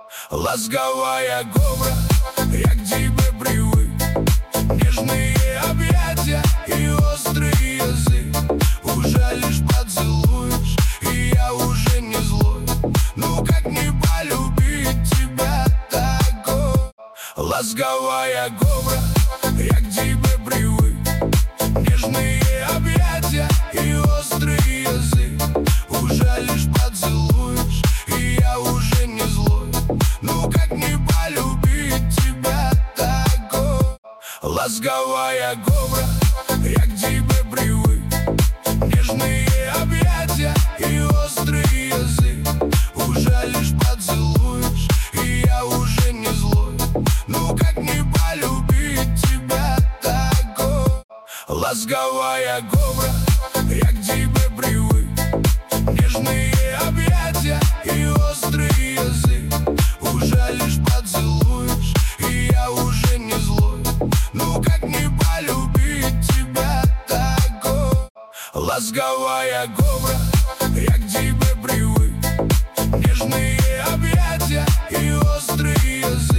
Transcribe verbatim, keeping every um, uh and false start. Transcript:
Ласковая кобра, я к тебе привык. Нежные объятия и острый язык. Уже лишь поцелуешь, и я уже не злой. Ну как не полюбить тебя такой? Ласковая кобра, я к тебе привык. Нежные объятия и острый язык. Уже лишь поцелуешь, и я уже не злой. Ну как не полюбить тебя такой? Ласковая кобра, я к тебе привык. Нежные объятия и острый язык. Уже лишь поцелуешь, и я уже не злой. Ну как не полюбить тебя такой? Ласковая кобра, я к тебе привык. Нежные объятия и острый язык. Уже лишь поцелуешь, и я уже не злой. Ну как не полюбить тебя такой? Ласковая кобра, я к тебе привык. Нежные объятия и острый язык.